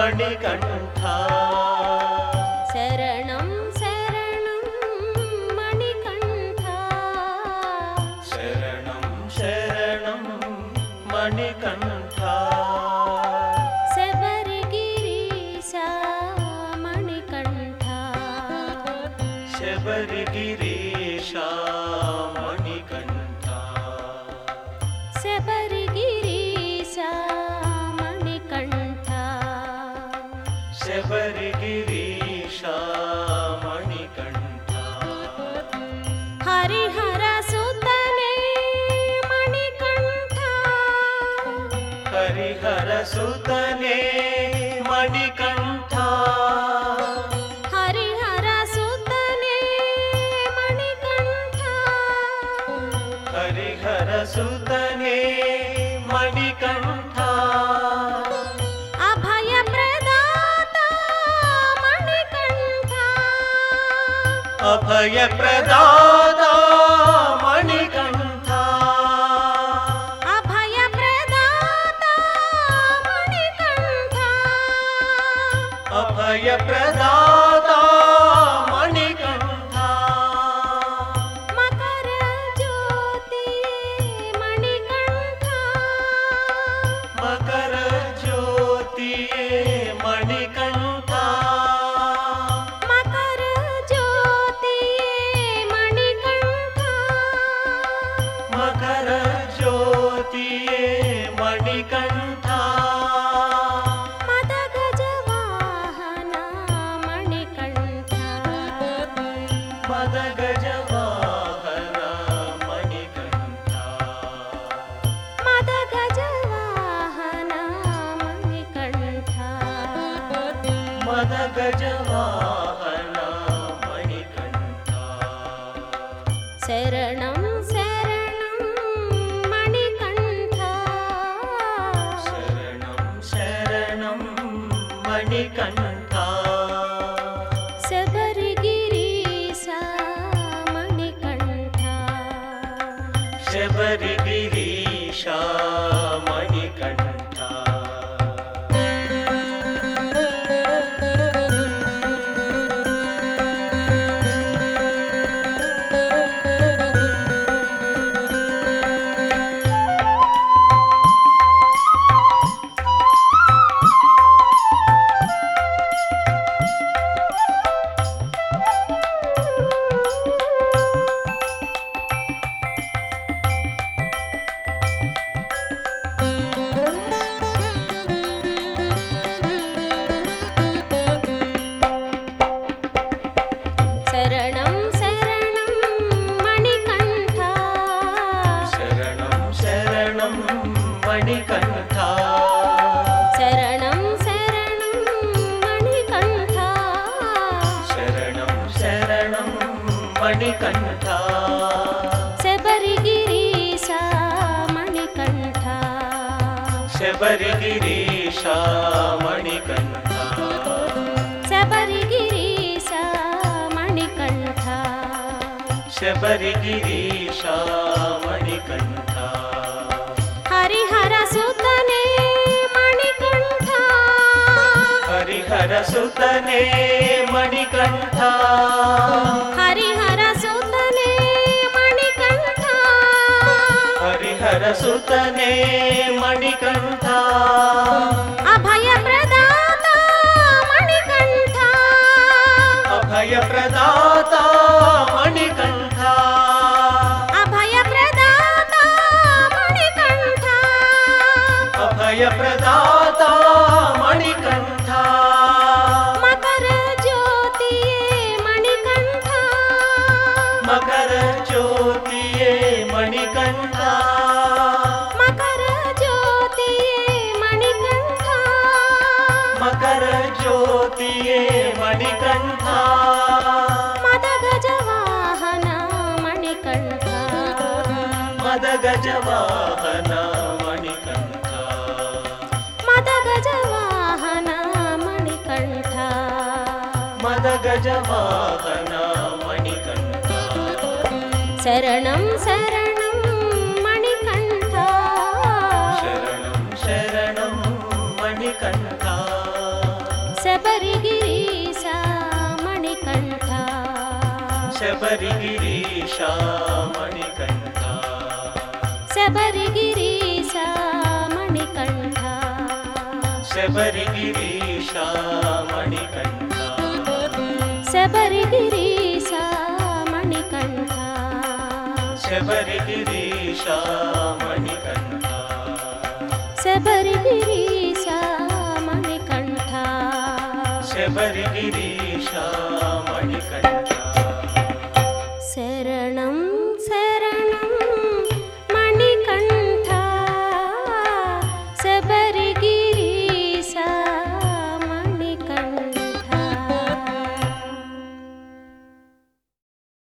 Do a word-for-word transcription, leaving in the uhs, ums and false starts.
मणिकण्ठा शरणं शरणं मणिकण्ठा शरणं शरणं मणिकण्ठा शबरिगिरीशा मणिकण्ठा शबरिगिरीशा मणिकण्ठा शबरिगिरीशा मणिकण्ठा शबरिगिरीशा मणिकण्ठा हरिहर सुतने मणिकण्ठा हरिहर सुतने मणिकण्ठा हरिहर सुतने मणिकण्ठा हरिहर सुतने मणिकण्ठा अभय प्रदाता मणिकण्ठा अभय प्रदाता मणिकण्ठा अभय प्रदाता मणिकण्ठा अभय प्रदाता मणिकण्ठा मकर ज्योति मणिकण्ठा मकर ज्योति मणिकण्ठा मकर ज्योति मणिकण्ठा मकर ज्योति मणिकण्ठा मदगजवाहना मणिकण्ठा मदगजवाहना मणिकण्ठा मदगजवाहना मणिकण्ठा मदगजवाहना मणिकण्ठा शरणं शरणं मणिकण्ठा शरणं शरणं मणिकण्ठा शबरिगिरीशा मणिकण्ठा शबरिगिरीशा मणिकण्ठा शरणं शरणं मणिकण्ठा शरणं शरणं मणिकण्ठा शरणं शरणं मणिकण्ठा शरणं शरणं मणिकण्ठा शबरिगिरीशा मणिकण्ठा शबरिगिरीशा मणिकण्ठा शबरिगिरीशा मणिकण्ठा शबरिगिरीशा मणिकण्ठा हरिहर सुतने मणिकण्ठा हरिहर सुतने मणिकण्ठा हरिहर सुतने मणिकण्ठा हरिहर सुतने मणिकण्ठा अभय प्रदाता मणिकण्ठा अभय प्रदाता मणिकण्ठा अभय प्रदाता मणिकण्ठा अभय प्रदाता मणिकण्ठा मकर ज्योति मणिकण्ठा मकर ज्योति मणिकण्ठा मकर ज्योति मणिकण्ठा मकर ज्योति मणिकण्ठा मदगजवाहना मणिकण्ठा मदगजवाहना मणिकण्ठा मदगजवाहना मणिकण्ठा मदगजवाहना मणिकण्ठा शरणं शरणं मणिकण्ठा शरणं शरणं मणिकण्ठा శబరిగిరీశా మణికంఠ శబరిగిరీశా మణికంఠ శబరిగిరీశా మణికంఠ శబరిగిరీశా మణికంఠ శబరిగిరీశా మణికంఠ శబరిగిరీశా మణికంఠ శబరిగిరీశా